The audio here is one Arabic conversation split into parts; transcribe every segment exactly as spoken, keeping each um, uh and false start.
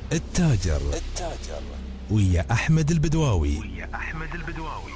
التاجر التاجر ويا أحمد البدواوي ويا أحمد البدواوي.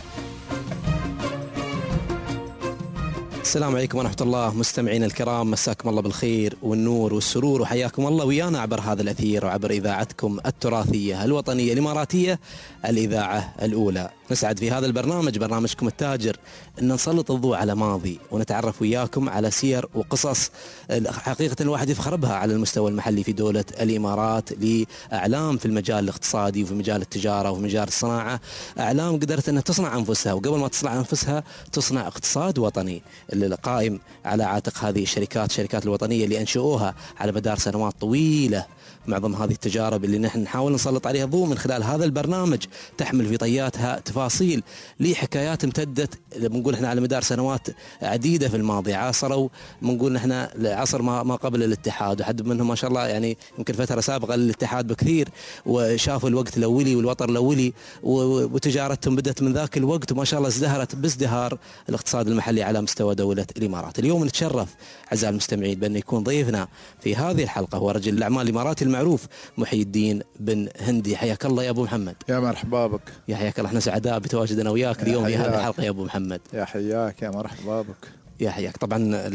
السلام عليكم ورحمة الله مستمعين الكرام، مساكم الله بالخير والنور والسرور، وحياكم الله ويانا عبر هذا الأثير وعبر إذاعتكم التراثية الوطنية الإماراتية، الإذاعة الأولى. نسعد في هذا البرنامج، برنامجكم التاجر، أن نسلط الضوء على ماضي ونتعرف وياكم على سير وقصص حقيقة الواحد يفخر بها على المستوى المحلي في دولة الإمارات، لأعلام في المجال الاقتصادي وفي مجال التجارة وفي مجال الصناعة، أعلام قدرت أنها تصنع أنفسها، وقبل ما تصنع أنفسها تصنع اقتصاد وطني القائم على عاتق هذه الشركات الشركات الوطنية اللي أنشؤوها على مدار سنوات طويلة. معظم هذه التجارب اللي نحن نحاول نسلط عليها الضوء من خلال هذا البرنامج تحمل في طياتها تفاصيل لحكايات امتدت بنقول احنا على مدار سنوات عديدة في الماضي، عاصروا بنقول احنا عصر ما ما قبل الاتحاد، وحد منهم ما شاء الله يعني يمكن فترة سابقة للاتحاد بكثير، وشافوا الوقت الأولي والوطر الأولي، وتجارتهم بدأت من ذاك الوقت، وما شاء الله ازدهرت بازدهار الاقتصاد المحلي على مستوى دولة الإمارات. اليوم نتشرف أعزائي المستمعين بأن يكون ضيفنا في هذه الحلقة هو رجل الأعمال الإماراتي المعروف محي الدين بن هندي. حياك الله يا أبو محمد. يا مرحبا بك. يا حياك الله، احنا سعداء بتواجدنا وياك اليوم في هذه الحلقة يا أبو محمد. يا حياك، يا مرحبا بك. يا حياك. طبعا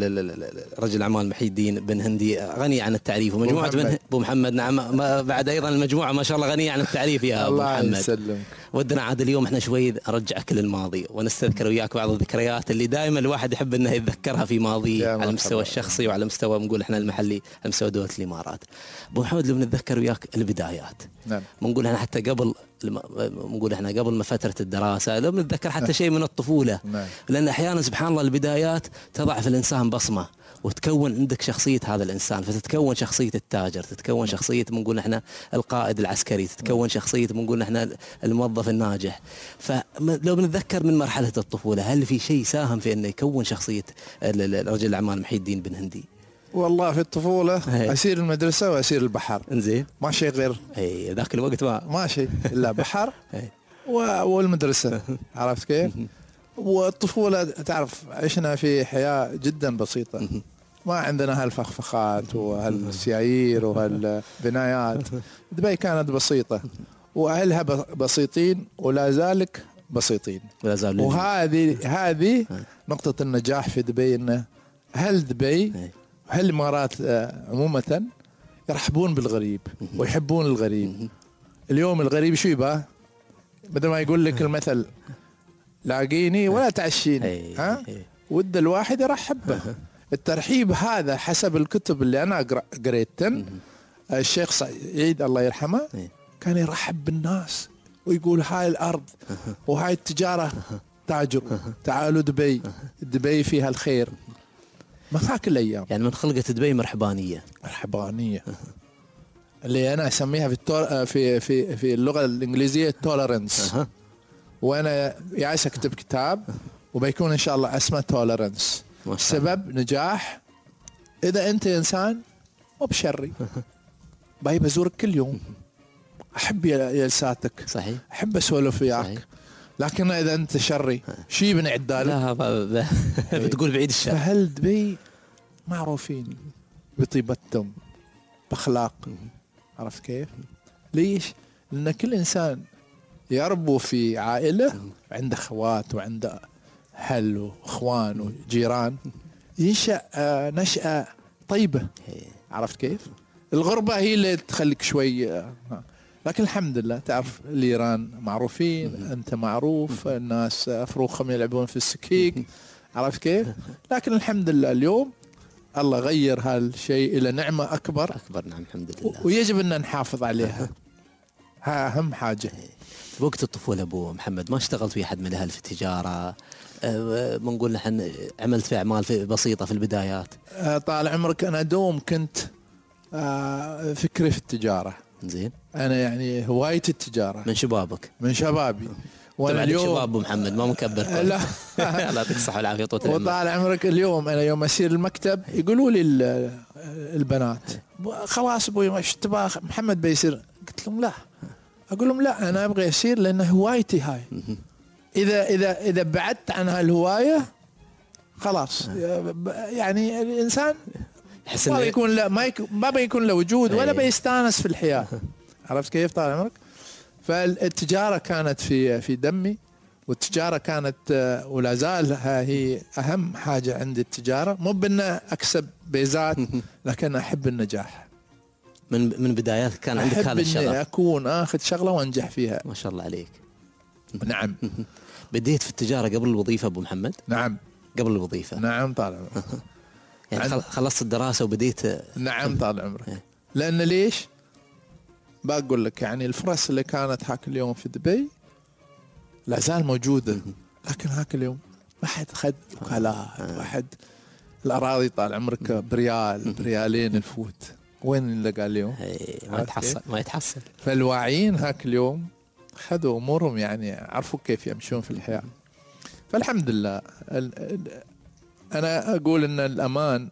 رجل الاعمال محي الدين بن هندي غني عن التعريف، ومجموعه بن ابو محمد نعم بعد ايضا المجموعه ما شاء الله غنيه عن التعريف يا ابو محمد. الله يسلمك. ودنا عاد اليوم احنا شوي نرجعك للماضي ونستذكر وياك بعض الذكريات اللي دائما الواحد يحب انه يتذكرها في ماضيه على المستوى الشخصي وعلى مستوى نقول احنا المحلي على مستوى دوله الامارات. ابو محمد لو نتذكر وياك البدايات، نعم بنقول احنا حتى قبل نقول احنا قبل ما فتره الدراسه، لو نتذكر حتى شيء من الطفوله، نعم. لان احيانا سبحان الله البدايات تضع في الانسان بصمه وتكون عندك شخصية هذا الإنسان، فتتكون شخصية التاجر، تتكون شخصية بنقول احنا القائد العسكري، تتكون شخصية بنقول احنا الموظف الناجح. فلو بنتذكر من مرحلة الطفولة، هل في شيء ساهم في أنه يكون شخصية رجل الأعمال محي الدين بن هندي؟ والله في الطفولة هي. أسير المدرسة وأسير البحر. إنزين. ما شيء غير. إيه ذاك الوقت ما. ما شيء إلا بحر والمدرسة. عرفت كيف؟ والطفولة تعرف عشنا في حياة جدا بسيطة، ما عندنا هالفخفخات وهالسيايير وهالبنايات. دبي كانت بسيطة وأهلها بسيطين ولا زالك بسيطين، وهذه هذه نقطة النجاح في دبي، إنه أهل دبي أهل الإمارات عموما يرحبون بالغريب ويحبون الغريب. اليوم الغريب شو يبغى؟ بدل ما يقول لك المثل لاقيني ولا تعشيني، ها ود الواحد يرحب به. الترحيب هذا حسب الكتب اللي أنا قريتن، الشيخ سعيد الله يرحمه كان يرحب بالناس ويقول هاي الأرض وهاي التجارة تاجروا، تعالوا دبي، دبي فيها الخير. ما هاك الأيام يعني من خلقة دبي مرحبانية مرحبانية اللي أنا أسميها في في في في اللغة الإنجليزية تولرنس، وأنا جالس أكتب كتاب وبيكون إن شاء الله اسمه تولرنس. سبب نجاح إذا أنت إنسان مو بشري، باي بزورك كل يوم، أحب جلساتك، صحيح، أحب أسولف وياك، لكن إذا أنت شري شي بنعد ذلك. لا بتقول بعيد الشر. فهل دبي معروفين بطيبتهم بأخلاق، عرفت كيف؟ ليش؟ لأن كل إنسان يربو في عائلة عنده أخوات وعنده أهل وإخوان وجيران، ينشأ نشأة طيبة، عرفت كيف؟ الغربة هي اللي تخليك شوي، لكن الحمد لله تعرف الإيران معروفين، أنت معروف، الناس أفروخهم يلعبون في السكيك، عرفت كيف؟ لكن الحمد لله اليوم الله غير هالشيء إلى نعمة أكبر أكبر. نعم الحمد لله، ويجب أن نحافظ عليها. ها أهم حاجة. في وقت الطفولة أبو محمد ما اشتغلت في أحد من الأهل في التجارة؟ أه بنقول نحن عملت في أعمال في بسيطة في البدايات؟ أه طال عمرك أنا دوم كنت أه فكري في التجارة. زين. أنا يعني هوايتي التجارة من شبابك؟ من شبابي. وانا اليوم شباب أبو محمد ما مكبر. لا لا يعطيك الصحة والعافية طول عمرك. وطال عمرك اليوم أنا يوم أسير المكتب يقولوا لي البنات خلاص أبوي مش تبغى محمد بيصير؟ قلت لهم لا، أقول لهم لا أنا أبغى أسير لأن هوايتي هاي. إذا إذا إذا بعدت عن هالهواية خلاص يعني الإنسان يحس ما إنه بيكون لا ما يكون ما بيكون له وجود ولا أي. بيستانس في الحياة. عرفت كيف طال عمرك؟ فالتجارة كانت في في دمي، والتجارة كانت آه، ولا زال هي أهم حاجة عندي التجارة. مو بأن أكسب بيزات لكن أحب النجاح. من من بدايات كان عندك هذا أحب إني الشغف. أكون آخذ شغلة وأنجح فيها. ما شاء الله عليك. نعم. بديت في التجارة قبل الوظيفة أبو محمد؟ نعم قبل الوظيفة. نعم طال عمرك. يعني عن- خلصت الدراسة وبديت. نعم طال عمرك. إيه. لأن ليش؟ بقول لك يعني الفرص اللي كانت هاك اليوم في دبي لا زال موجودة، لكن هاك اليوم ما حد خد وكالات، ما حد الأراضي طال عمرك بريال بريالين الفوت، وين اللي قال اليوم؟ إيه، ما عرفت يتحصل كيف؟ ما يتحصل. فالواعيين هاك اليوم خذوا أمورهم، يعني عرفوا كيف يمشون في الحياة. فالحمد لله. ال- ال- أنا أقول إن الأمان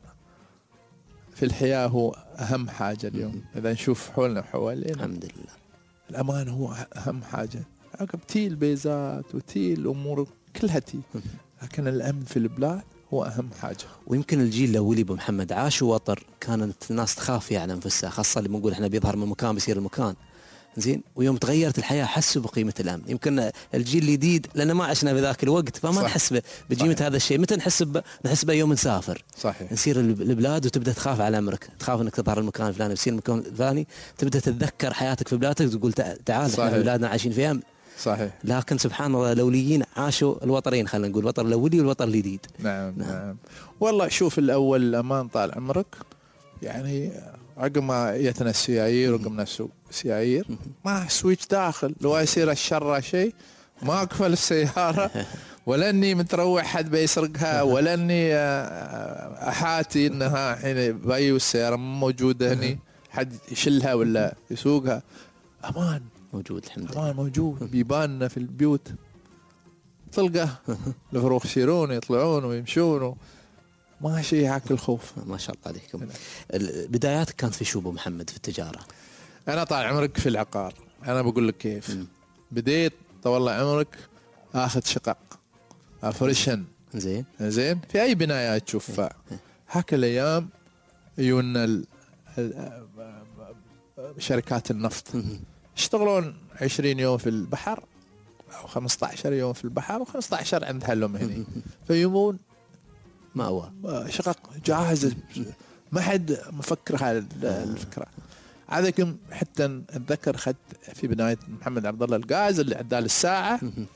في الحياة هو أهم حاجة اليوم. إذا نشوف حولنا وحوالينا الحمد لله. الأمان هو أهم حاجة. عقب تي البيزات وتي الأمور كلها تي، لكن الأمن في البلاد هو أهم حاجة. ويمكن الجيل الأولي أبو محمد عاشوا وطر، كانت الناس تخاف على أنفسها، خاصة اللي بنقول إحنا بيظهر من مكان بيصير المكان زين. ويوم تغيرت الحياة حسوا بقيمة الأمن. يمكن الجيل الجديد لأن ما عشنا بذاك الوقت فما صح. نحس ب- بقيمة هذا الشيء. متى نحس ب- نحس به يوم نسافر صحيح. نسير الب- البلاد وتبدأ تخاف على أمرك، تخاف إنك تظهر المكان الفلاني بتصير المكان الفلاني، تبدأ تتذكر حياتك في بلادك تقول تع- تعال إحنا صحيح. في بلادنا عايشين في أمن. صحيح. لكن سبحان الله الأوليين عاشوا الوطرين، خلينا نقول الوطر الأولي والوطر الجديد. نعم. نعم. نعم والله شوف الأول الأمان طال عمرك، يعني عقب ما يتنا السيايير وقمنا السوق سيايير ما سويتش داخل، لو يصير الشر شيء ما أقفل السيارة ولا اني متروح حد بيسرقها ولا اني آه، احاتي انها حين باي والسيارة مو موجودة هني حد يشلها ولا يسوقها. امان موجود الحمد لله. امان موجود. بيباننا في البيوت تلقى الفروخ يسيرون يطلعون ويمشون ما شيء هاك الخوف. ما شاء الله عليكم. بداياتك كانت في شو ابو محمد في التجارة؟ انا طال عمرك في العقار. انا بقول لك كيف م. بديت طول عمرك اخذ شقق افرشن زين زين في اي بنايات تشوفها. هاك الايام يجونا ال- ال- شركات النفط يشتغلون عشرين يوم في البحر او خمسة عشر يوم في البحر و15 عند هلهم هنا فيمون مأوى شقق جاهزه ما حد مفكر هذه الفكره. عادكم حتى اتذكر اخذت في بنايه محمد عبد الله القاز اللي عدال الساعه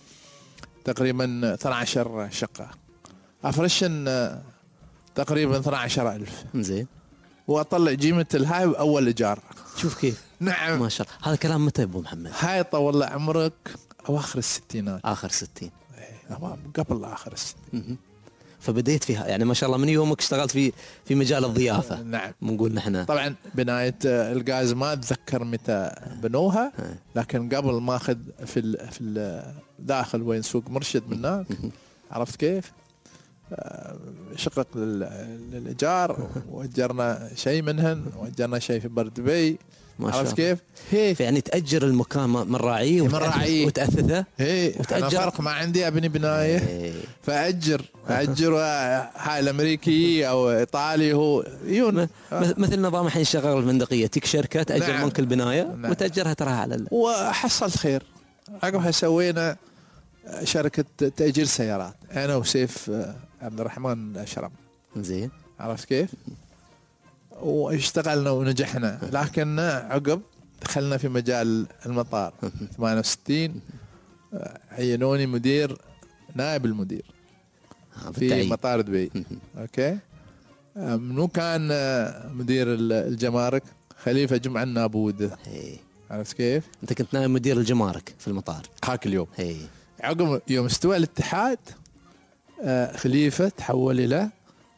تقريبا اثنا عشر شقه افرشن تقريبا اثنا عشر ألف زين واطلع قيمه الهاي اول ايجار. شوف كيف نعم ما شاء الله. هذا كلام متى ابو محمد؟ هاي طول عمرك اواخر الستينات اخر ستين. إيه، قبل اخر الستين. فبديت فيها يعني ما شاء الله من يومك اشتغلت في في مجال الضيافه. نعم بنقول نحن طبعا بنايه الغاز ما اتذكر متى بنوها لكن قبل ما اخذ في ال في الداخل وين سوق مرشد من هناك عرفت كيف آه، شقق لل- للايجار واجرنا شيء منهن واجرنا شيء في بردبي ما شاء عرفت الله. كيف هي يعني تأجر المكان من راعيه من راعيه. وتأثثه. هي انا وتأجر. فرق ما عندي ابني بنايه إيه. فاجر اجر هاي الامريكي او ايطالي هو يون م- مثل نظام الحين شغال الفندقيه تيك شركه تاجر نعم. منك البنايه نعم. وتاجرها تراها على ال... وحصلت خير. عقبها سوينا شركة تأجير سيارات أنا وسيف عبد الرحمن الأشرم زين عرفت كيف واشتغلنا ونجحنا لكن عقب دخلنا في مجال المطار ثمانية وستين عينوني مدير نائب المدير في بالتعيين. مطار دبي. اوكي منو كان مدير الجمارك خليفة جمعة النابودة إيه. عرفت كيف انت كنت نائب مدير الجمارك في المطار هاك اليوم. اي عقب يوم استوى الاتحاد آه خليفة تحول إلى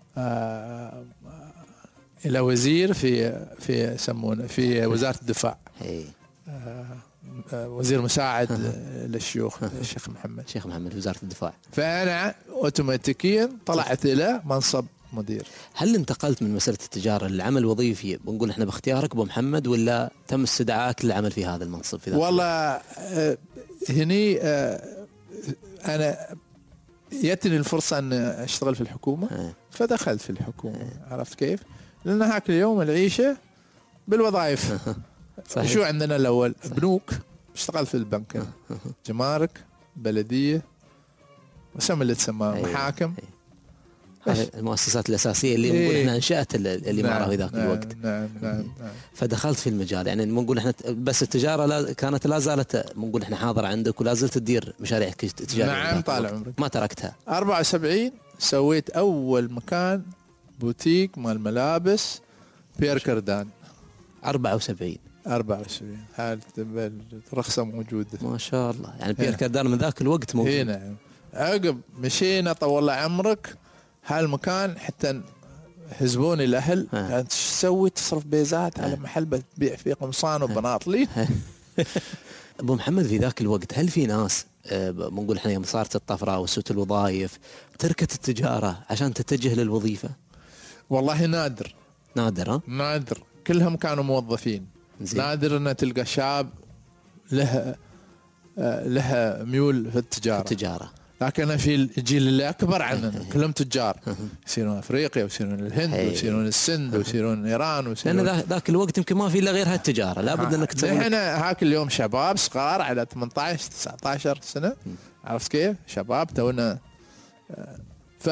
آه إلى وزير في في يسمونه في وزارة الدفاع. اي آه آه وزير مساعد آه للشيوخ الشيخ محمد شيخ محمد وزاره الدفاع. فأنا أوتوماتيكيا طلعت إلى منصب مدير. هل انتقلت من مساله التجاره للعمل الوظيفي بنقول احنا باختيارك ابو محمد ولا تم استدعاءك للعمل في هذا المنصب في ذاك والله آه هني آه أنا جتني الفرصة أن أشتغل في الحكومة الوقت؟ فدخلت في الحكومة. عرفت كيف لان هاك اليوم العيشه بالوظائف. صحيح. شو عندنا الاول؟ صحيح. بنوك، اشتغلت في البنك، جمارك، بلديه، وسم اللي تسمى محاكم. هذه المؤسسات الاساسيه اللي نقول إيه. احنا انشات الاماره نعم في ذاك نعم الوقت. نعم نعم نعم. فدخلت في المجال، يعني نقول احنا بس التجاره لا كانت لا زالت نقول احنا حاضره عندك ولا زلت تدير مشاريعك التجاريه. نعم طال عمرك. ما تركتها. أربعة وسبعين سويت اول مكان بوتيك مال ملابس بيير كردان. أربعة وسبعين أربعة وسبعين هاي الرخصه موجوده ما شاء الله. يعني بيير كردان من ذاك الوقت موجود. اي نعم. عقب مشينا طول عمرك هالمكان حتى هزبوني الاهل يعني ايش تسوي؟ تصرف بيزات على محل بتبيع فيه قمصان وبناطلي. ابو محمد في ذاك الوقت هل في ناس بنقول احنا يوم صارت الطفره وسوت الوظائف تركت التجاره عشان تتجه للوظيفه؟ والله نادر نادر. ها نادر، كلهم كانوا موظفين. زي. نادر ان تلقى شاب له له ميول في التجاره. في التجاره. لكن في الجيل اللي اكبر عننا كلهم تجار، يصيرون افريقيا ويصيرون الهند ويصيرون السند ويصيرون ايران ويصيرون. لان ذاك الوقت يمكن ما في الا غير هالتجاره، لابد انك تسوي. احنا هاك اليوم شباب صغار على ثمانية عشر تسعة عشر سنه، عرفت كيف؟ شباب تونا. ف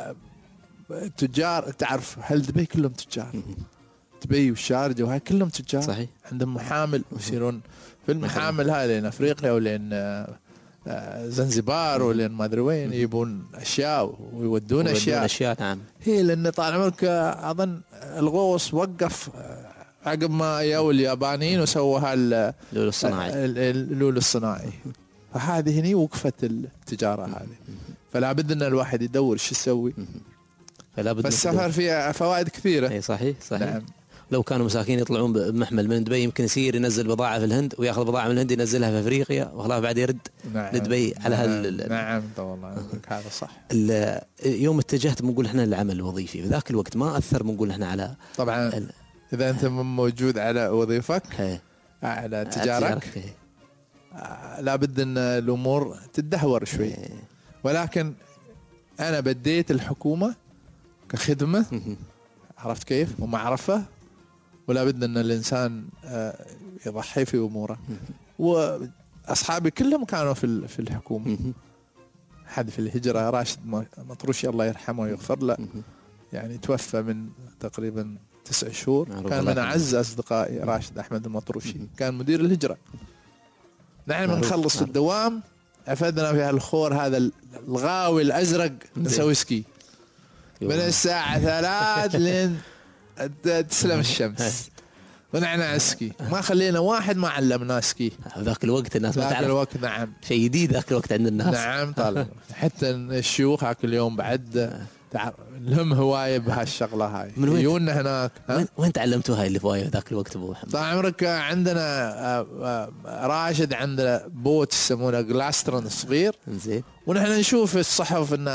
تجار تعرف هل دبي كلهم تجار، دبي والشارجه وهاي كلهم تجار. صحيح. عندهم محامل ويصيرون في المحامل هاي لين افريقيا ولين زنزبار ولين ما ادري وين يبون اشياء ويودون اشياء. اشياء نعم. هي لان طال عمرك اظن الغوص وقف عقب ما ياو اليابانيين وسووا هال اللولو الصناعي. اللولو الصناعي. فهذه هني وقفت التجاره هذه. فلا بد ان الواحد يدور شو يسوي. فلا بد. فالسفر فيها فوائد كثيره. اي صحيح صحيح. نعم. لو كانوا مساكين يطلعون بمحمل من دبي يمكن يصير ينزل بضاعه في الهند وياخذ بضاعه من الهند ينزلها في افريقيا وخلاص بعد يرد. نعم. لدبي على هال. نعم والله هذا صح. يوم اتجهت بنقول احنا للعمل الوظيفي في ذاك الوقت ما اثر بنقول احنا على طبعا ال... اذا انت موجود على وظيفك هي. على تجارك آه لابد ان الامور تتدهور شوي. هي. ولكن انا بديت الحكومه كخدمه عرفت كيف ومعرفه، ولا بد ان الانسان يضحي في اموره. واصحابي كلهم كانوا في في الحكومه. حد في الهجره راشد مطروشي الله يرحمه ويغفر له، يعني توفى من تقريبا تسع شهور. كان من اعز اصدقائي راشد احمد المطروشي، كان مدير الهجره. نحن من نخلص الدوام افدنا في هالخور هذا الغاوي الازرق نسوي سكي من الساعه ثلاث لين تسلم الشمس ونحن اسكي. ما خلينا واحد ما علمنا اسكي. ذاك الوقت الناس ما تعرف. ذاك الوقت نعم شيء جديد ذاك الوقت عند الناس. نعم طالع. حتى الشيوخ هاك اليوم بعد لهم هوايه بهالشغله هاي. يجونا هناك. وين وين تعلمتوا هاي الهوايه ذاك الوقت ابو محمد؟ طال عمرك عندنا راشد عندنا بوت يسمونه جلاسترن صغير. زين. ونحن نشوف الصحف انه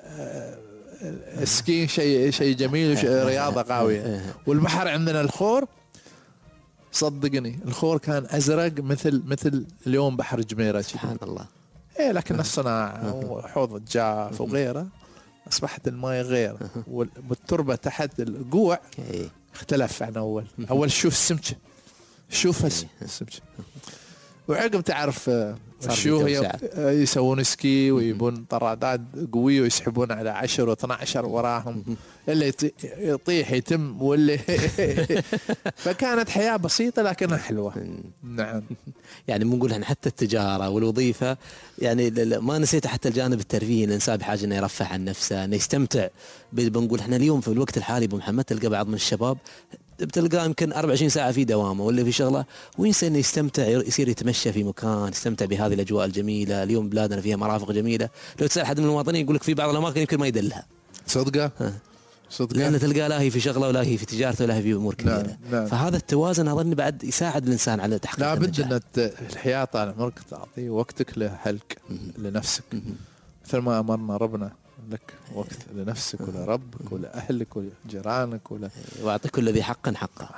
السكين شيء شيء جميل ورياضه قويه. والبحر عندنا الخور، صدقني الخور كان ازرق مثل مثل اليوم بحر جميره. سبحان الله. ايه لكن الصناعه وحوض الجاف وغيره اصبحت الماء غير، والتربه تحت القوع اختلف عن اول. اول شوف السمكه، شوف السمكه. وعقب تعرف شو يسوون سكي ويبون طرادات قويه ويسحبون على عشر واثنى عشر وراهم اللي يطيح يتم واللي فكانت حياه بسيطه لكنها حلوه. نعم. يعني بنقول احنا حتى التجاره والوظيفه يعني ما نسيت حتى الجانب الترفيهي. الانسان بحاجه انه يرفه عن نفسه، انه يستمتع. بنقول احنا اليوم في الوقت الحالي ابو محمد تلقى بعض من الشباب بتلقاه يمكن أربعة وعشرين ساعة في دوامه ولا في شغله وينسى انه يستمتع، يصير يتمشى في مكان، يستمتع بهذه الاجواء الجميله. اليوم بلادنا فيها مرافق جميله، لو تسال حد من المواطنين يقول لك في بعض الاماكن يمكن ما يدلها. صدقه صدقه لان تلقاه لا هي في شغله ولا هي في تجارته ولا هي في امور كثيره. نعم. نعم. فهذا التوازن اظن بعد يساعد الانسان على تحقيق لا بد ان الحياه طال عمرك تعطي وقتك لحلك لنفسك مثل ما امرنا ربنا لك وقت لنفسك ولربك ولأهلك ولجيرانك ولا واعطي كل ذي حق حقه.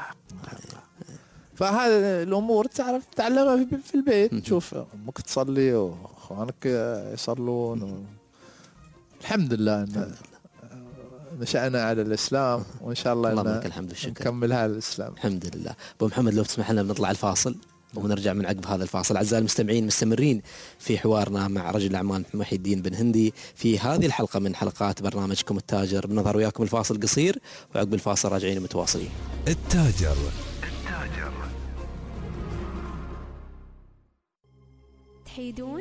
فهذه الامور تعرف تعلمها في البيت. تشوف امك تصلي واخوانك يصلون و... الحمد لله ان نشأنا على الإسلام، وإن شاء الله, الله لك الحمد والشكر نكملها الإسلام. الحمد لله. أبو محمد لو تسمح لنا بنطلع الفاصل ونرجع من عقب هذا الفاصل. أعزائي المستمعين مستمرين في حوارنا مع رجل الأعمال محي الدين بن هندي في هذه الحلقة من حلقات برنامجكم التاجر. بنظهر وياكم الفاصل قصير وعقب الفاصل راجعين متواصلين. التاجر. التاجر. تحيدون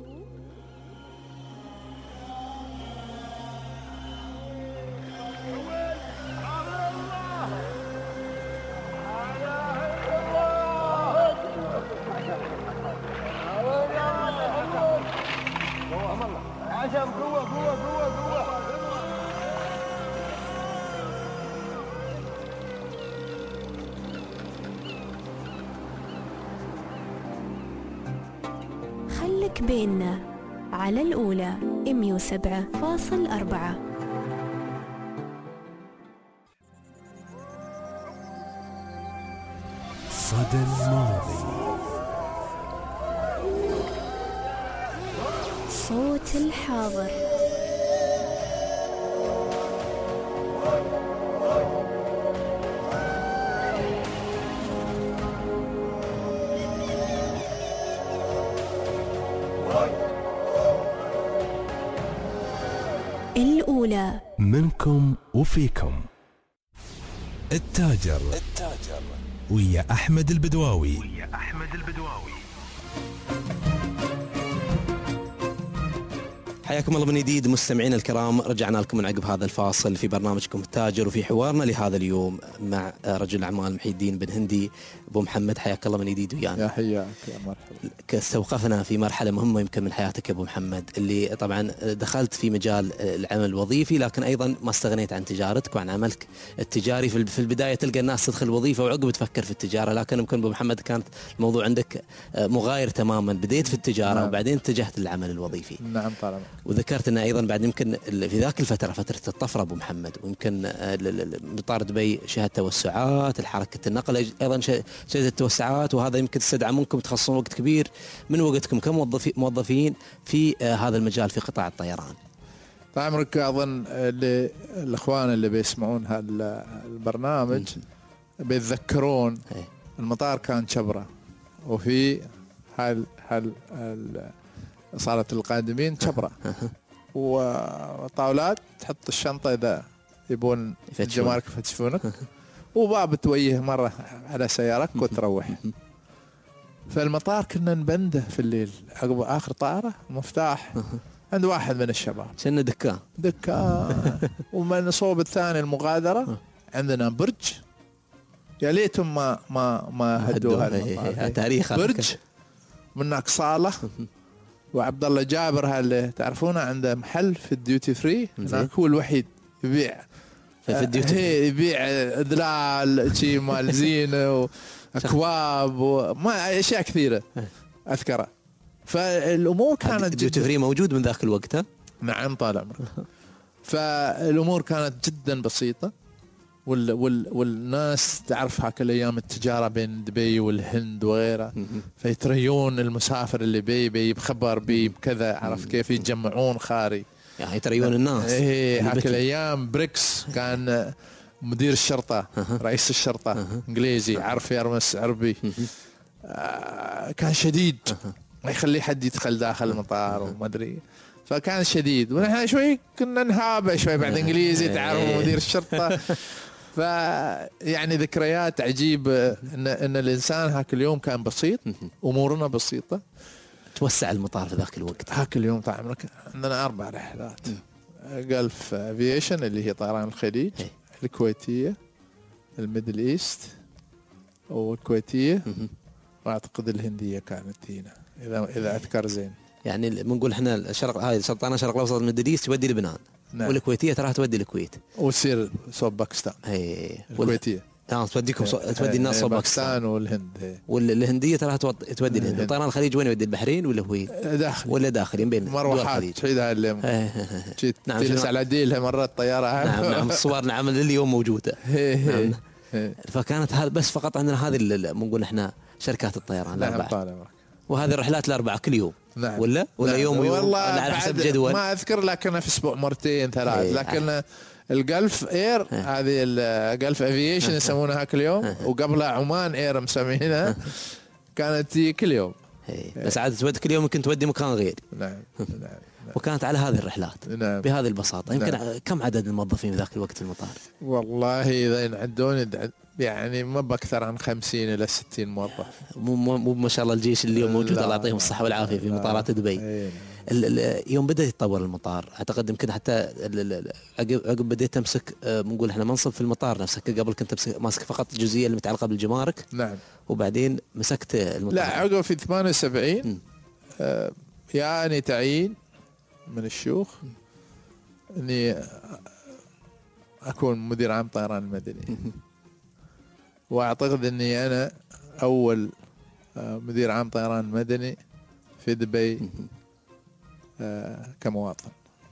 خلك بيننا على الأولى مية وسبعة فاصل أربعة. صدى الماضي. صوت الحاضر. الأولى منكم وفيكم. التاجر. التاجر ويا أحمد البدواوي. ويا أحمد البدواوي. حياكم الله من جديد مستمعينا الكرام. رجعنا لكم من عقب هذا الفاصل في برنامجكم التاجر، وفي حوارنا لهذا اليوم مع رجل الأعمال محي الدين بن هندي. أبو محمد حياك الله من جديد ويانا. يا حياك يا مرحبا. استوقفنا في مرحلة مهمة يمكن من حياتك يا أبو محمد، اللي طبعا دخلت في مجال العمل الوظيفي، لكن أيضا ما استغنيت عن تجارتك وعن عملك التجاري. في البداية تلقى الناس تدخل الوظيفة وعقب تفكر في التجارة، لكن يمكن أبو محمد كانت الموضوع عندك مغاير تماما، بديت في التجارة نعم. وبعدين اتجهت للعمل الوظيفي. نعم طبعا. وذكرت أن أيضا بعد يمكن في ذاك الفترة فترة الطفرة أبو محمد، ويمكن مطار دبي شهد توسعات، الحركة النقل أيضا شهدت التوسعات، وهذا يمكن استدعى منكم تخصصون وقت كبير من وقتكم كموظفين في هذا المجال في قطاع الطيران. طال عمرك، أظن اللي الأخوان اللي بيسمعون هذا البرنامج بيتذكرون المطار كان شبرة، وفي هال هال صالة القادمين شبرة، وطاولات تحط الشنطة إذا يبون الجمارك يفتشونك، وباب تويه مرة على سيارك وتروح. فالمطار كنا نبنده في الليل عقب آخر طائرة مفتاح عند واحد من الشباب، شنو دكان دكان ومن صوب الثاني المغادرة عندنا برج، يا ليتهم ما ما ما هدوها تاريخ برج، منك صالة. وعبد الله جابر هاللي تعرفونه عنده محل في الديوتي فري، هناك هو الوحيد يبيع في الديوتي فري، يبيع ادلال شي مال زينه واكواب وما اشياء كثيره اذكره. فالامور كانت الديوتي فري موجود من ذاك الوقت. نعم طال عمرك. فالامور كانت جدا بسيطه، وال وال والناس تعرف هاك الايام التجاره بين دبي والهند وغيرها، فيتريون المسافر اللي بي بي بخبر بي بكذا، عرفت كيف يجمعون خاري يعني يتريون الناس. ايه هاك الايام بريكس كان مدير الشرطه رئيس الشرطه انجليزي، عرف يرمس عربي، آه كان شديد، ما يخلي حد يدخل داخل المطار وما ادري، فكان شديد. ونحن شوي كنا نهابه شوي بعد انجليزي، تعرف مدير الشرطه. فيعني ذكريات عجيبه ان ان الانسان هاك اليوم كان بسيط، امورنا بسيطه. توسع المطار في ذاك الوقت. هاك اليوم طال عمرك عندنا اربع رحلات، جلف افيشن اللي هي طيران الخليج، الكويتيه، الميدل ايست والكويتيه، واعتقد الهنديه كانت هنا اذا اذا اذكر زين. يعني بنقول احنا الشرق هاي سلطنه الشرق الاوسط الميدل ايست تودي لبنان. نعم. والكويتيه تراها تودي الكويت وتصير صوب باكستان. اي الكويتيه اه توديكم صو... تودي الناس صوب باكستان والهند، والهنديه تراها تودي الهند. وطيران الخليج وين يودي؟ البحرين ولا هو داخل ولا داخلين بين مروحات تحيدها اللي نعم تجلس على ديلها مرات الطياره. نعم نعم الصور نعم لليوم موجوده. نعم. فكانت هذا بس فقط عندنا هذه بنقول احنا شركات الطيران الاربعه، وهذه الرحلات الاربعه كل يوم. نعم. ولا ولا نعم. يوم ويوم والله على حسب جدول ما اذكر، لكن في اسبوع مرتين ثلاث. لكن الجلف اير هذه الجلف افيشن يسمونها كل يوم، وقبلها عمان اير مسمينها، كانت تجي كل يوم. بس عاد تودي كل يوم يمكن تودي مكان غير. نعم. نعم. وكانت على هذه الرحلات. نعم. بهذه البساطة. يمكن نعم. كم عدد الموظفين في ذاك الوقت في المطار؟ والله إذا ينعدون يعني ما بأكثر عن خمسين إلى ستين موظف. مو مو ما شاء الله الجيش اللي اليوم موجود، الله يعطيهم الصحة والعافية في مطارات دبي. يوم بدأ يتطور المطار أعتقد يمكن حتى عقب عقب بديت أمسك بنقول إحنا منصب في المطار نفسه. قبل كنت ماسك فقط الجزئية اللي متعلقة بالجمارك. نعم. وبعدين مسكت المطار. لا عقب في ثمانية وسبعين آه يعني تعيين من الشيوخ اني اكون مدير عام طيران المدني. واعتقد اني انا اول مدير عام طيران مدني في دبي كمواطن.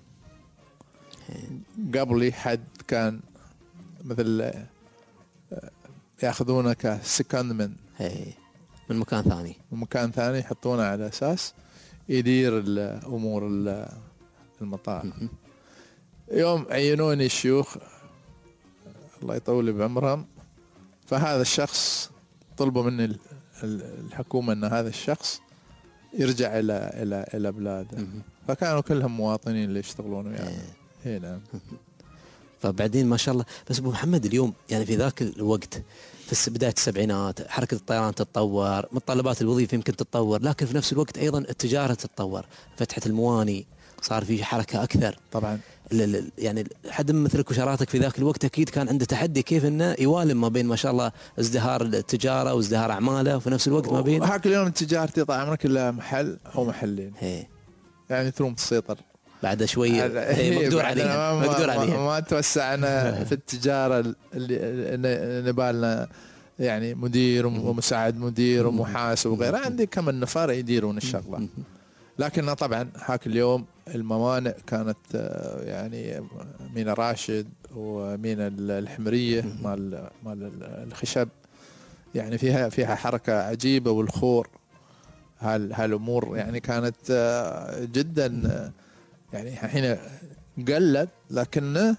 قبلي حد كان مثل ياخذونه كسكندمن من مكان ثاني من مكان ثاني يحطونه على اساس يدير الامور المطار. يوم عينوني الشيوخ الله يطول بعمرهم، فهذا الشخص طلبوا مني الحكومة ان هذا الشخص يرجع الى الى الى بلاده، فكانوا كلهم مواطنين اللي يشتغلون ويانا. اي نعم. فبعدين ما شاء الله. بس ابو محمد اليوم يعني في ذاك الوقت في بداية السبعينات حركة الطيران تتطور، متطلبات الوظيفة يمكن تتطور، لكن في نفس الوقت أيضا التجارة تتطور، فتحة المواني صار في حركة أكثر. طبعا يعني حد مثلك وشراتك في ذاك الوقت أكيد كان عنده تحدي كيف إنه يوالم ما بين ما شاء الله ازدهار التجارة وازدهار أعماله، وفي نفس الوقت ما بين هاك اليوم تجارتي طال عمرك إلا محل أو محلين. هي. يعني تروم تسيطر بعد شوية مقدور عليها مقدور عليها ما, ما توسعنا في التجارة اللي نبالنا يعني مدير ومساعد مدير ومحاسب وغيره. عندي كم النفار يديرون الشغلة، لكن طبعا هاك اليوم الموانئ كانت يعني مينا راشد ومينا الحمرية مال مال الخشب، يعني فيها فيها حركة عجيبة، والخور هال هالأمور يعني كانت جدا يعني حين قلت، لكن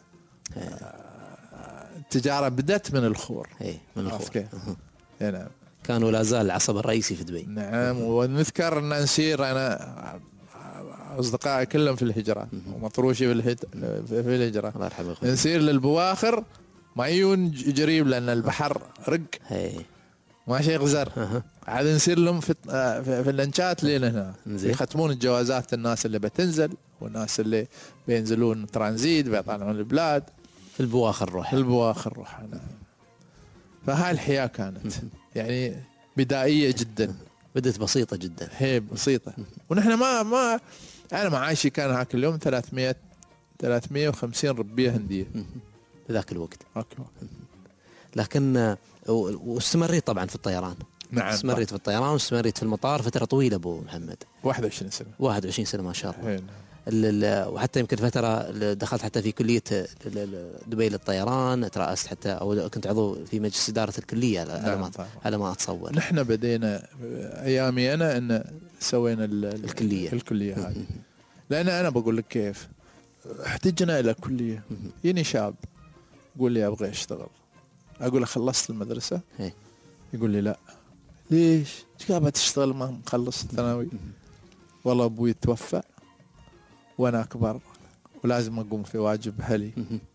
التجارة بدأت من الخور. اي من الخور. نعم. كانوا لا زال العصب الرئيسي في دبي. نعم. ونذكر ان نسير انا اصدقائي كلهم في الهجرة ومطروشي في الهجرة في الهجرة الله يرحمه. نسير للبواخر ما يون جريب لان البحر رق ماشي يغزر. عاد نسير لهم في في اللنشات لين هنا يختمون الجوازات الناس اللي بتنزل والناس اللي بينزلون ترانزيت بيطلعون البلاد. في البواخر روح. في البواخر روح. نعم. فهاي الحياة كانت يعني بدائية جدا، بدت بسيطة جدا. هي بسيطة. ونحن ما ما أنا معاشي كان هاك اليوم ثلاثمية ثلاثمية وخمسين ربية هندية في ذاك الوقت. أوكي. لكن واستمريت طبعا في الطيران. نعم. استمريت في الطيران واستمريت في المطار فترة طويلة أبو محمد. واحد وعشرين سنة. واحد وعشرين سنة ما شاء الله. نعم. وحتى يمكن فترة دخلت حتى في كلية دبي للطيران، ترأست حتى أو كنت عضو في مجلس إدارة الكلية على نعم. ما على ما أتصور. نحن بدينا أيامي أنا إن سوينا الكلية الكلية هذه، لأن أنا بقول لك كيف احتجنا إلى كلية. يني شاب يقول لي أبغى أشتغل، أقول له خلصت المدرسة؟ هي. يقول لي لا. ليش؟ ايش قاعد تشتغل ما مخلص الثانوي؟ والله أبوي توفى وأنا أكبر ولازم أقوم في واجب أهلي.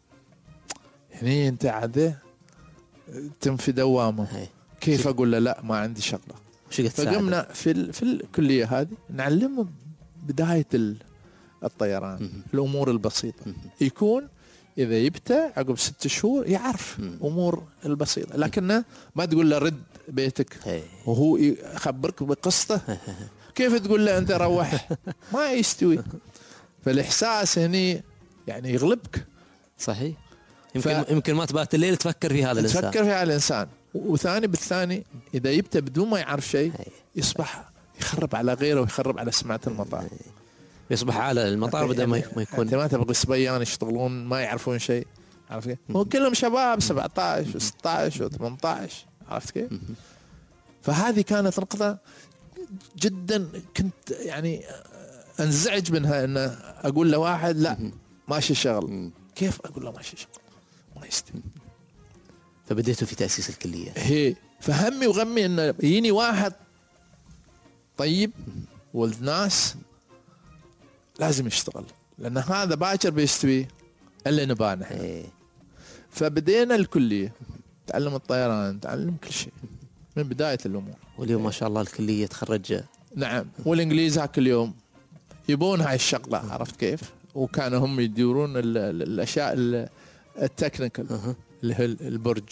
يعني أنت عاده تم في دوامه. كيف أقول له لا ما عندي شغلة؟ فقمنا في في الكلية هذه نعلمهم بداية الطيران الأمور البسيطة. يكون إذا يبتع عقب ست شهور يعرف أمور البسيطة، لكنه ما تقول له رد بيتك وهو يخبرك بقصته. كيف تقول له أنت روح؟ ما يستوي. فالإحساس هني يعني يغلبك. صحيح. يمكن ف... يمكن ما تبات الليل تفكر في هذا الإنسان. تفكر في هذا الإنسان. وثاني بالثاني إذا يبتع بدون ما يعرف شيء يصبح يخرب على غيره ويخرب على سمعة المطار. يصبح على المطار بدل ما يكون. أنت ما تبغى صبيان يشتغلون ما يعرفون شيء. عرفت كيف؟ هو كلهم شباب سبعة عشر وستة عشر وثمانية عشر. عرفت كيف؟ فهذه كانت نقطة جدا كنت يعني انزعج منها ان اقول لواحد لا ماشي شغل. كيف؟ اقول له ماشي شغل ما يستوي. فبديتوا في تأسيس الكلية. هي فهمي وغمي انه يجيني واحد طيب ولد ناس لازم يشتغل، لان هذا باكر بيستوي اللي نبانه. إيه. فبدينا الكلية، تعلم الطيران، تعلم كل شيء من بداية الامور. واليوم ما شاء الله الكلية تخرج. نعم. والانجليز هاك اليوم يبون هاي الشغلة، عرفت كيف؟ وكانوا هم يديرون الاشياء التكنيكال اللي هي البرج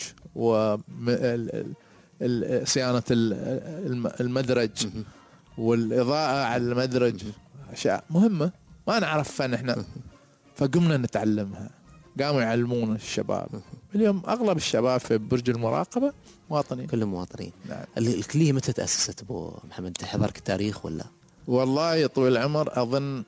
وصيانة المدرج والإضاءة على المدرج، أشياء مهمة ما نعرف فن إحنا، فقمنا نتعلمها. قاموا يعلمون الشباب. اليوم أغلب الشباب في برج المراقبة مواطنين، كلهم مواطنين. نعم. الكلية متى تأسست أبو محمد؟ تحضرك التاريخ ولا؟ والله يا طويل العمر أظن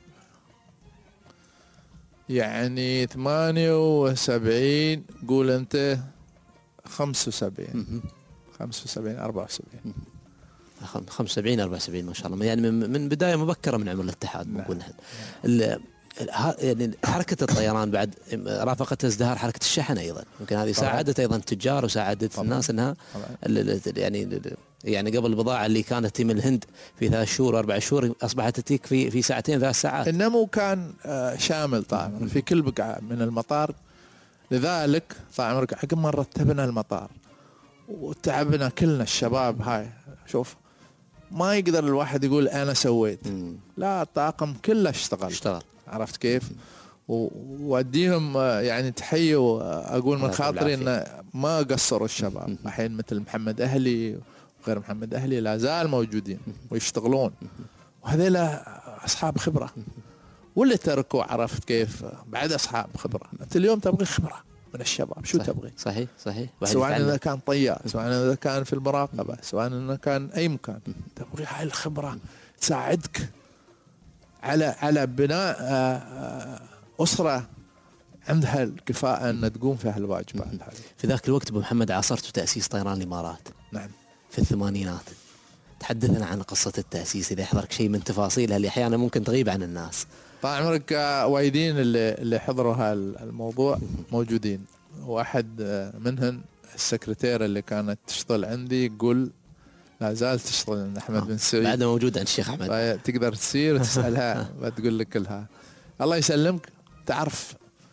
يعني ثمانية وسبعين، قول أنت خمسة وسبعين خمسة وسبعين أربعة وسبعين خمسة وسبعين أربعة وسبعين ما شاء الله، يعني من, من بداية مبكرة من عمر الاتحاد. نقول نحن يعني حركة الطيران بعد رافقت ازدهار حركة الشحن أيضا، يمكن هذه ساعدت أيضا التجار وساعدت طبعا. الناس أنها يعني يعني قبل البضاعة اللي كانت تي من الهند في ثلاث شهور وأربع شهور أصبحت تتيك في في ساعتين ثلاث ساعات. النمو كان شامل طبعا في كل بقعة من المطار. لذلك طبعا عقب ما رتبنا المطار وتعبنا كلنا الشباب هاي، شوف ما يقدر الواحد يقول أنا سويت، لا الطاقم كله اشتغل اشتغل عرفت كيف؟ وأديهم يعني تحية، وأقول من خاطري إن ما قصروا الشباب. الحين مثل محمد أهلي وغير محمد أهلي لا زال موجودين ويشتغلون، وهذيلا أصحاب خبرة. واللي تركوا عرفت كيف بعد أصحاب خبرة. أنت اليوم تبغي خبرة من الشباب، شو صحيح تبغي؟ صحيح صحيح. سواء إذا كان طيار، سواء إذا كان في المراقبة، سواء إذا كان أي مكان، تبغي هاي الخبرة تساعدك على على بناء أسرة عندها الكفاءة أن تقوم في هالواجبات هذه. في ذاك الوقت أبو محمد عاصرت تأسيس طيران الإمارات. نعم. في الثمانينات. تحدثنا عن قصة التأسيس، إذا يحضرك شيء من تفاصيلها اللي أحيانا ممكن تغيب عن الناس. طال عمرك وايدين اللي اللي حضروا هالموضوع موجودين، واحد منهم السكرتيرة اللي كانت تشتغل عندي، يقول لا زالت تشتغل عند أحمد بن سعيد، بعد موجود عند الشيخ أحمد، تقدر تسير وتسألها بتقول لك كلها. الله يسلمك. تعرف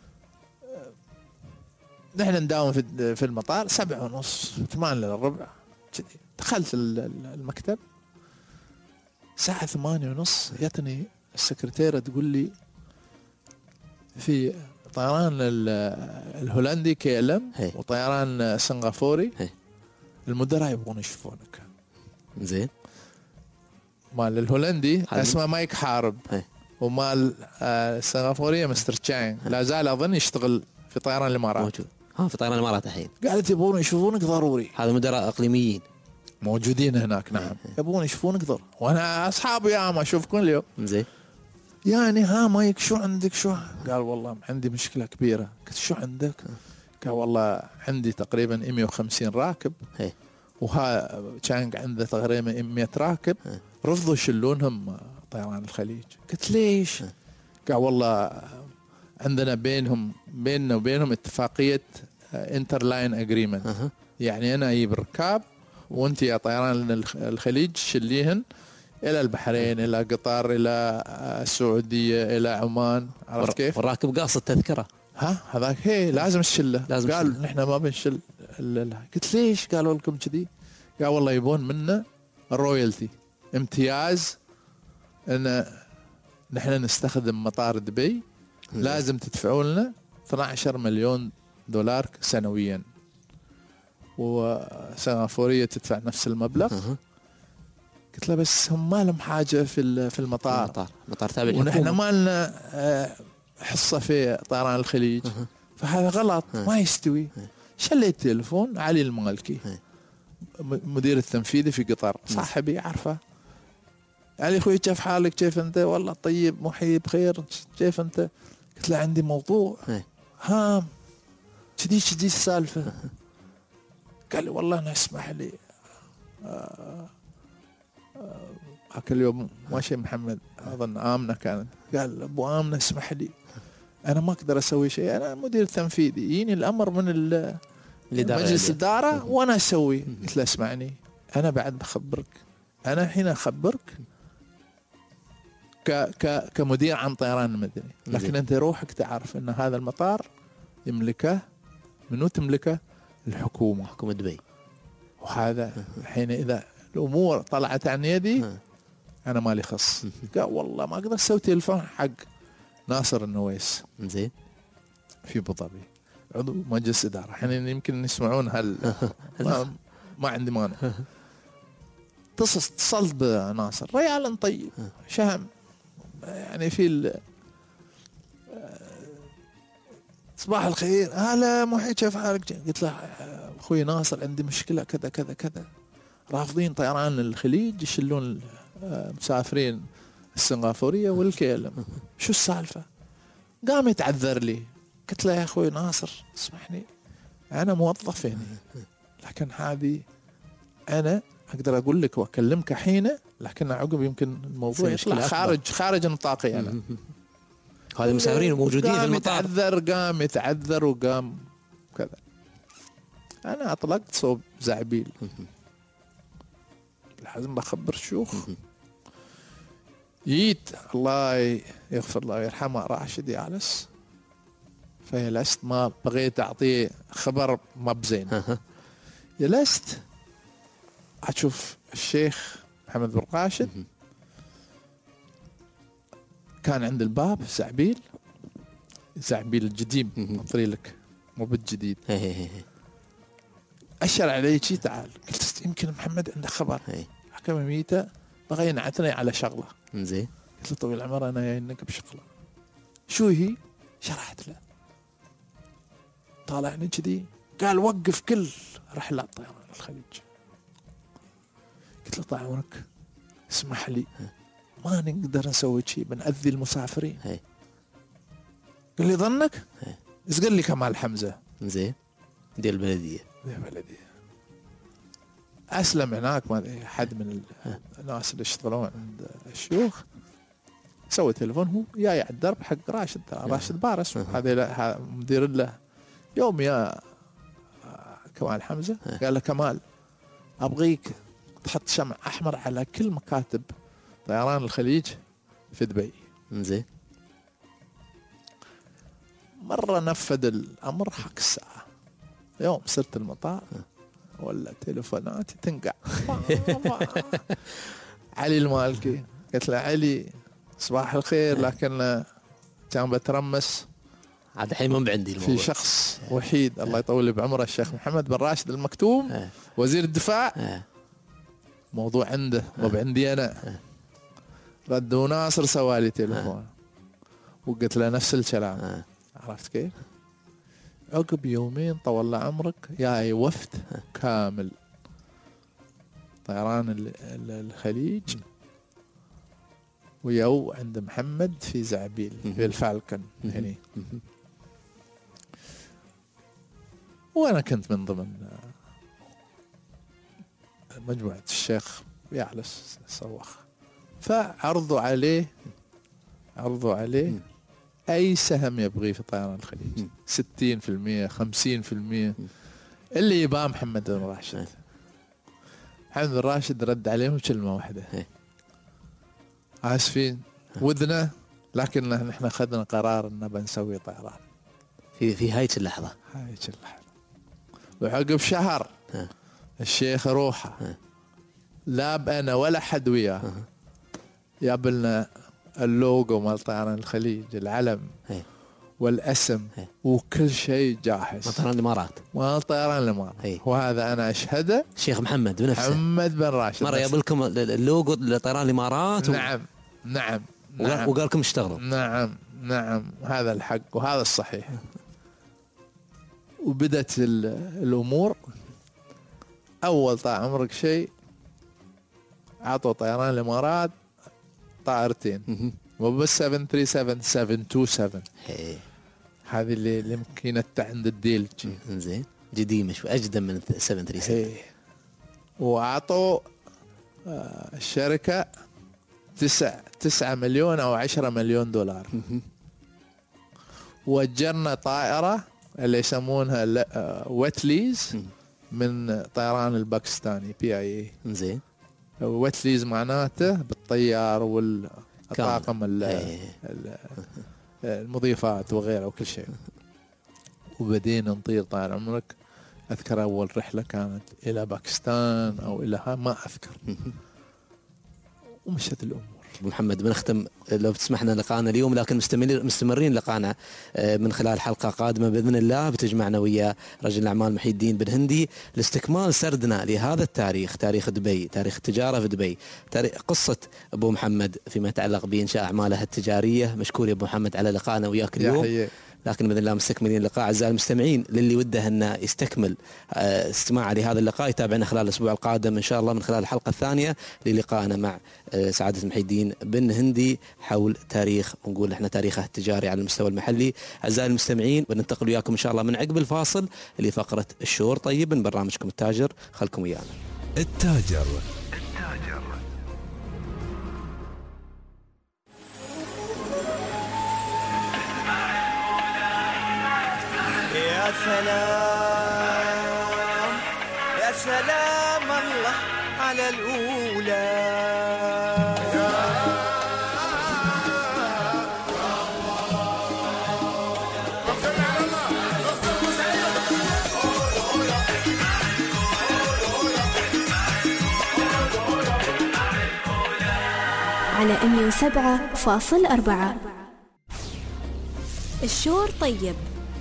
نحن نداوم في في المطار سبعة ونص ثمان إلا ربع كذي. دخلت المكتب الساعة ثمانية ونص، جتني السكرتيرة تقول لي في طيران الهولندي كي ال ام وطيران السنغافوري المدراء يبغون يشوفونك. زين. مال الهولندي اسمه مايك حارب، ومال السنغافورية مستر تشانغ لا زال اظن يشتغل في طيران الامارات. موجود. ها في طيران الامارات الحين. قالت يبغون يشوفونك ضروري. هذا مدراء اقليميين موجودين هناك. نعم. يبغون يشوفونك ضروري، وانا اصحابي يا ما اشوف كل يوم. زين. يعني ها مايك شو عندك؟ شو قال؟ والله عندي مشكلة كبيرة. قلت شو عندك؟ قال والله عندي تقريبا مئة وخمسين راكب، هي. وها تشانغ عنده تقريبا مئة راكب، هي. رفضوا يشلونهم طيران الخليج. قلت ليش؟ هي. قال والله عندنا بينهم بيننا وبينهم اتفاقية انترلاين اجريمنت، أه. يعني انا اجيب الركاب وانت يا طيران الخليج شليهن الى البحرين، الى قطر، الى السعوديه، الى عمان. عرفت كيف؟ والراكب قاصد تذكره. ها هذاك هي لازم تشله. قال نحن ما بنشل. قلت ليش؟ قالوا لكم كذي؟ قال والله يبون منا الرويالتي، امتياز ان نحن نستخدم مطار دبي، لازم تدفعوا لنا اثني عشر مليون دولار سنويا، وسنغافورية تدفع نفس المبلغ. أه. قلت له بس هم ما لهم حاجة في في المطار، المطار مطار تابع للحكومة، ونحن ما لنا حصة في طيران الخليج. أه. فهذا غلط. أه. ما يستوي. أه. شليت تليفون علي المالكي، أه. مدير التنفيذي في قطر، صاحبي عارفه. علي اخوي كيف حالك؟ كيف انت؟ والله طيب محيي بخير. كيف انت؟ قلت له عندي موضوع. أه. ها كذي كذي السالفة. أه. قال لي والله أنا اسمح لي. آه آه هاك اليوم ماشي محمد أظن آمنة كانت. قال أبو آمنة اسمح لي انا ما اقدر اسوي شيء، انا مدير تنفيذي، يجيني الامر من ال- مجلس الاداره وانا اسوي. قلت له اسمعني، انا بعد بخبرك، انا الحين اخبرك ك ك كمدير عن طيران المدني، لكن انت روحك تعرف ان هذا المطار يملكه منو؟ تملكه الحكومه، حكومه دبي. وهذا الحين اذا الامور طلعت عن يدي انا مالي خص. قال والله ما اقدر اسوي تليفون حق ناصر النويس زين في ابو ظبي، عضو مجلس اداره، الحين يمكن يسمعون هال ما, ما عندي مانع. اتصلت بناصر، ريال طيب شهم يعني في ال... صباح الخير، هلا محي كيف حالك؟ قلت له اخوي ناصر عندي مشكله كذا كذا كذا، رافضين طيران الخليج يشلون المسافرين السنغافوريه والكيلم، شو السالفه؟ قام يتعذر لي. قلت له يا اخوي ناصر اسمحني، انا موظف هنا، لكن هذه انا اقدر اقول لك واكلمك حين، لكن عقب يمكن الموضوع يطلع خارج خارج نطاقي انا. هذه المسافرين موجودين في المطار. قام يتعذر قام يتعذر وقام كذا. انا اطلقت صوب زعبيل، لازم بخبر الشيوخ. جيت الله يغفر الله ويرحمه راشد يالس، فجلست ما بغيت اعطيه خبر ما بزين. جلست اشوف الشيخ محمد بن راشد كان عند الباب زعبيل، زعبيل الجديد اطري لك مو بالجديد. اشر علي شي تعال، قلت يمكن محمد عنده خبر، حكم ميته بغى ينعتني على شغله. زين قلت له طويل العمر انا جاينك بشغله. شو هي؟ شرحت له، طالعني كذي قال وقف كل رحلات طيران الخليج. قلت له طال عمرك اسمح لي ما نقدر نسوي شيء، بنأذي المسافرين. هي. قال لي ظنك؟ ايش قال لي كمال حمزه؟ زين دي البلديه دي البلديه اسلم هناك، ما ادري حد من الناس اللي يشتغلون عند الشيوخ سوى تليفون، هو جاي على الدرب حق راشد راشد بارس، هذا مدير له يوم يا كمال حمزه. قال له كمال ابغيك تحط شمع احمر على كل مكاتب طيران الخليج في دبي. زين مره نفذ الامر حق الساعه. يوم صرت المطار ولا تليفوناتي تنقع. علي المالكي، قلت له علي صباح الخير، لكن كان بترمس عاد الحين من عندي الموضوع. في شخص وحيد الله يطول بعمره الشيخ محمد بن راشد المكتوم وزير الدفاع، موضوع عنده مو عندي انا. ردوا ناصر سوالي تليفون وقلت له نفس الكلام. عرفت كيف؟ عقب يومين طول عمرك جاي وفد كامل طيران الخليج ويو عند محمد في زعبيل في الفالكن هني، وانا كنت من ضمن مجموعة الشيخ يعلس صوخ. فعرضوا عليه عرضوا عليه اي سهم يبغيه في طيران الخليج، ستين في المية خمسين في المية اللي يباه محمد بن راشد. محمد بن راشد رد عليهم كلمة واحدة، اسفين ودنا، لكن نحن اخذنا قرار ان بنسوي طيران في في هاي اللحظة هاي اللحظة. وعقب شهر الشيخ روحه لا بأنا ولا حد وياه يقابلنا اللوجو مال طيران الخليج، العلم هي. والاسم هي. وكل شيء جاهز. طيران الامارات مال طيران الامارات، وهذا انا اشهده الشيخ محمد بنفسه، محمد بن راشد مره يقابلكم اللوجو لطيران الامارات. نعم و... نعم نعم وقال لكم اشتغلوا. نعم نعم هذا الحق وهذا الصحيح. وبدت الامور. اول طال عمرك شيء عطوا طيران الامارات طائرتين، مو بس سبعة ثلاثة سبعة سبعة اثنين سبعة، هذه اللي اللي مكينتها عند الديل. زين قديمه شوي اجدم من سبعة ثلاثة سبعة. واعطوا آه الشركه تسعة تسعة مليون او عشرة مليون دولار. وأجرنا طائرة اللي يسمونها ويتليز من طيران الباكستاني بي اي اي. زين. ويتليز معناته بالطيار والطاقم المضيفات وغيره وكل شيء. وبدينا نطير طال عمرك. أذكر أول رحلة كانت إلى باكستان أو إلى ها ما أذكر. ومشت الأمور. أبو محمد بنختم لو تسمحنا لقاءنا اليوم، لكن مستمرين مستمرين لقاءنا من خلال حلقة قادمة بإذن الله بتجمعنا ويا رجل الأعمال محي الدين بن هندي لاستكمال سردنا لهذا التاريخ، تاريخ دبي، تاريخ التجارة في دبي، تاريخ قصة أبو محمد فيما يتعلق بإنشاء أعماله التجارية. مشكور يا أبو محمد على لقاءنا وياك اليوم. لكن بإذن الله مستكملين اللقاء. أعزائي المستمعين، للي وده أنه يستكمل استماع لهذا اللقاء يتابعنا خلال الأسبوع القادم إن شاء الله من خلال الحلقة الثانية للقائنا مع سعادة محي الدين بن هندي حول تاريخ، ونقول إحنا تاريخه التجاري على المستوى المحلي. أعزائي المستمعين، بننتقل وياكم إن شاء الله من عقب الفاصل لفقرة الشهور طيب من برنامجكم التاجر. خلكم ويانا. التاجر. يا سلام يا سلام الله على الأولى. على مية وسبعة فاصل أربعة الشور طيب.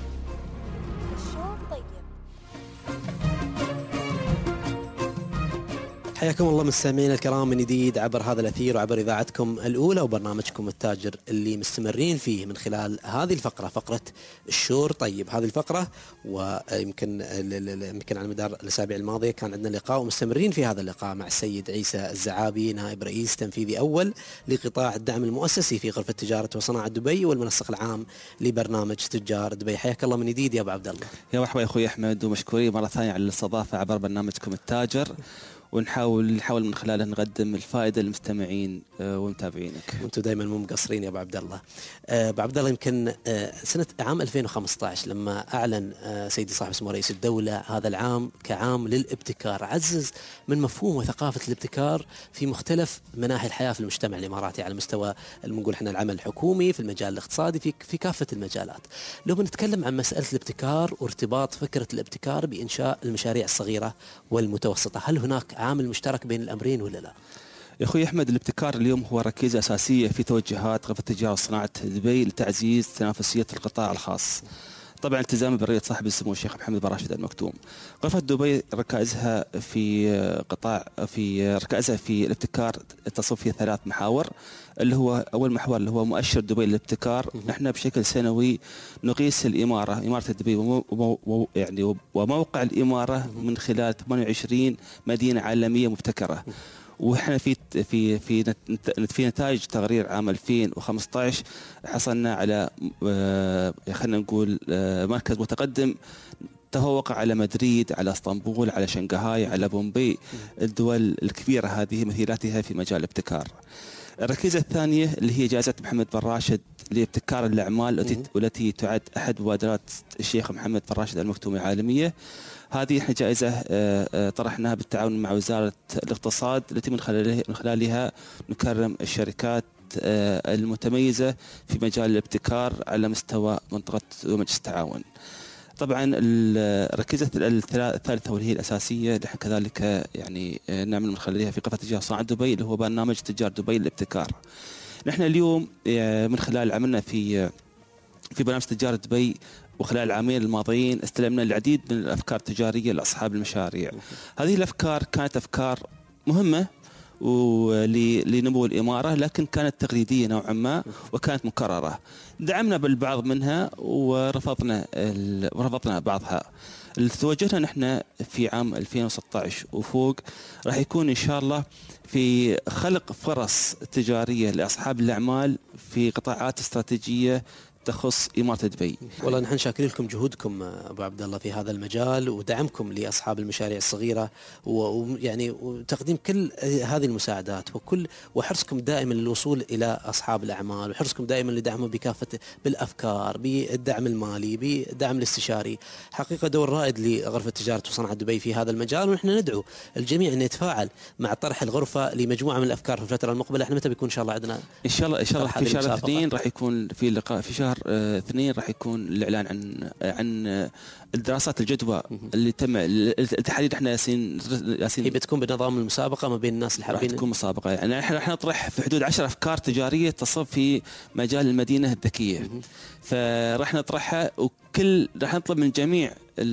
حياكم الله مستمعينا الكرام من جديد عبر هذا الأثير وعبر إذاعتكم الأولى وبرنامجكم التاجر اللي مستمرين فيه من خلال هذه الفقرة، فقرة الشور طيب. هذه الفقرة ويمكن يمكن على مدار الأسابيع الماضية كان عندنا لقاء ومستمرين في هذا اللقاء مع السيد عيسى الزعابي، نائب رئيس تنفيذي أول لقطاع الدعم المؤسسي في غرفة تجارة وصناعة دبي والمنسق العام لبرنامج تجار دبي. حياك الله من جديد يا أبو عبد الله. يا مرحبا يا أخوي أحمد، ومشكورين مرة ثانية على الاستضافة عبر برنامجكم التاجر، ونحاول نحاول من خلاله نقدم الفائده للمستمعين ومتابعينك. وانتم دائما مو مقصرين يا ابو عبد الله. ابو عبد الله، يمكن سنه عام ألفين وخمسة عشر لما اعلن سيدي صاحب السمو رئيس الدوله هذا العام كعام للابتكار، عزز من مفهوم وثقافه الابتكار في مختلف مناحي الحياه في المجتمع الاماراتي على مستوى نقول احنا العمل الحكومي، في المجال الاقتصادي، في في كافه المجالات. لو بنتكلم عن مساله الابتكار وارتباط فكره الابتكار بانشاء المشاريع الصغيره والمتوسطه، هل هناك عامل مشترك بين الامرين ولا لا؟ يا اخوي احمد، الابتكار اليوم هو ركيزه اساسيه في توجهات غرفه التجاره وصناعه دبي لتعزيز تنافسيه القطاع الخاص. طبعا التزاما برؤيه صاحب السمو الشيخ محمد بن راشد المكتوم. غرفه دبي ركائزها في قطاع في ركائزها في الابتكار تصب في ثلاث محاور، اللي هو اول محور اللي هو مؤشر دبي للابتكار. نحن بشكل سنوي نقيس الاماره اماره دبي ومو يعني وموقع الاماره من خلال ثمانية وعشرين مدينه عالميه مبتكره. واحنا في في في في نتائج تقرير عام ألفين وخمسة عشر حصلنا على خلينا نقول مركز متقدم، تفوق على مدريد، على اسطنبول، على شنغهاي، على بومبي، الدول الكبيره هذه مثيلاتها في مجال الابتكار. الركيزه الثانيه اللي هي جائزه محمد بن راشد لابتكار الاعمال التي والتي تعد احد مبادرات الشيخ محمد بن راشد المكتوم العالميه. هذه احنا جائزه طرحناها بالتعاون مع وزاره الاقتصاد، التي من خلالها من خلالها نكرم الشركات المتميزه في مجال الابتكار على مستوى منطقه ومجلس التعاون. طبعا الركيزه الثالثه واللي هي الاساسيه نحن كذلك يعني نعمل من خلالها في غرفه تجاره وصناعه دبي، اللي هو برنامج تجار دبي للابتكار. نحن اليوم من خلال عملنا في في برنامج تجاره دبي وخلال العامين الماضيين استلمنا العديد من الافكار التجاريه لاصحاب المشاريع. هذه الافكار كانت افكار مهمه ولنمو الاماره، لكن كانت تقليديه نوعا ما وكانت مكرره. دعمنا بالبعض منها ورفضنا ورفضنا بعضها. توجهنا نحن في عام ألفين وستة عشر وفوق راح يكون ان شاء الله في خلق فرص تجاريه لاصحاب الاعمال في قطاعات استراتيجيه تخص إمارة دبي. والله نحن شاكرين لكم جهودكم أبو عبد الله في هذا المجال ودعمكم لأصحاب المشاريع الصغيرة ويعني وتقديم كل هذه المساعدات وكل وحرصكم دائما للوصول إلى أصحاب الأعمال وحرصكم دائما لدعمهم بكافة بالأفكار بالدعم المالي بالدعم الاستشاري. حقيقة دور رائد لغرفة تجارة وصناعة دبي في هذا المجال ونحن ندعو الجميع أن يتفاعل مع طرح الغرفة لمجموعة من الأفكار في الفترة المقبلة. احنا متى بيكون إن شاء الله عندنا؟ إن شاء الله إن شاء الله في شهر اثنين راح يكون في لقاء في شهر آه اثنين راح يكون الإعلان عن عن آه الدراسات الجدوى اللي تم التحديد. احنا ياسين ياسين هي بتكون بنظام المسابقة ما بين الناس اللي حابين. راح تكون مسابقة يعني احنا راح نطرح في حدود عشر أفكار تجارية تصب في مجال المدينة الذكية فراح نطرحها وكل راح نطلب من جميع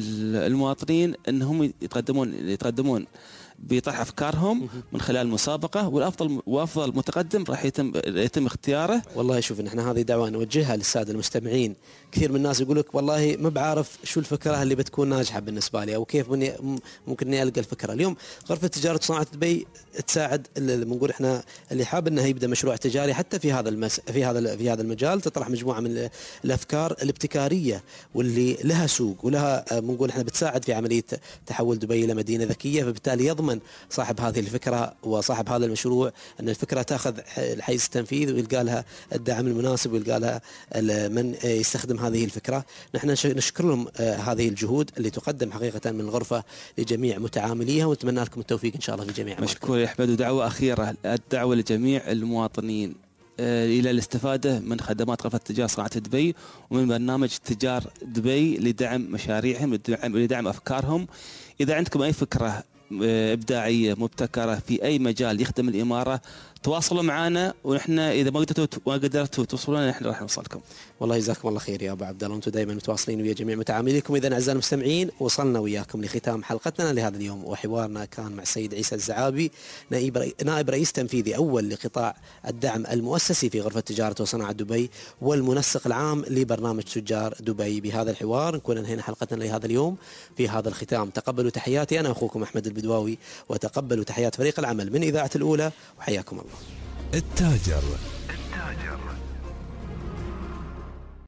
المواطنين انهم يتقدمون يتقدمون بطرح افكارهم من خلال المسابقه والافضل وافضل متقدم راح يتم يتم اختياره. والله شوف ان احنا هذه دعوه نوجهها للساده المستمعين. كثير من الناس يقول لك والله ما بعرف شو الفكره اللي بتكون ناجحه بالنسبه لي او كيف ممكن اني القى الفكره. اليوم غرفه تجاره وصناعه دبي تساعد بنقول احنا اللي حاب انه يبدا مشروع تجاري حتى في هذا المس في هذا في هذا المجال تطرح مجموعه من الافكار الابتكاريه واللي لها سوق ولها بنقول احنا بتساعد في عمليه تحول دبي الى مدينه ذكيه. فبالتالي يضمن صاحب هذه الفكره وصاحب هذا المشروع ان الفكره تاخذ الحيز التنفيذ ويلقى لها الدعم المناسب ويلقى لها من يستخدم هذه الفكره. نحن نشكر لهم هذه الجهود اللي تقدم حقيقه من الغرفه لجميع متعامليها ونتمنى لكم التوفيق ان شاء الله في جميع. مشكور يا احمد. ودعوه اخيره الدعوه لجميع المواطنين الى الاستفاده من خدمات غرفه تجاره صناعه دبي ومن برنامج تجار دبي لدعم مشاريعهم ولدعم افكارهم. اذا عندكم اي فكره إبداعية مبتكرة في أي مجال يخدم الإمارة تواصلوا معنا ونحن إذا ما قدرتوا ما قدرتوا توصلون نحن راح نوصلكم. والله جزاكم الله خير يا أبو عبد الله أنتم دائما متواصلين ويا جميع متعامليكم. إذا أعزائي المستمعين وصلنا وياكم لختام حلقتنا لهذا اليوم وحوارنا كان مع السيد عيسى الزعابي نائب رئي... نائب رئيس تنفيذي أول لقطاع الدعم المؤسسي في غرفة تجارة وصناعة دبي والمنسق العام لبرنامج تجار دبي. بهذا الحوار نكون انهينا حلقتنا لهذا اليوم. في هذا الختام تقبلوا تحياتي أنا أخوكم أحمد البدواوي وتقبلوا تحيات فريق العمل من إذاعة الأولى وحياكم الله. التاجر